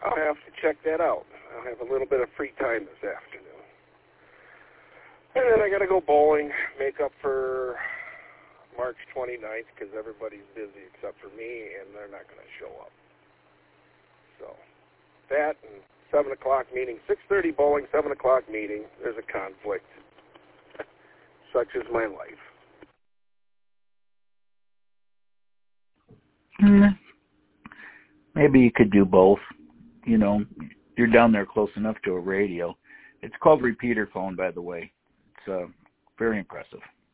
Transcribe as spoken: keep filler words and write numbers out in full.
I'll have to check that out. I'll have a little bit of free time this afternoon. And then I got to go bowling, make up for March twenty-ninth, because everybody's busy except for me, and they're not going to show up. So that and seven o'clock meeting, six thirty bowling, seven o'clock meeting. There's a conflict. Such is my life. Hmm. Maybe you could do both. You know, you're down there close enough to a radio. It's called repeater phone, by the way. It's uh, very impressive.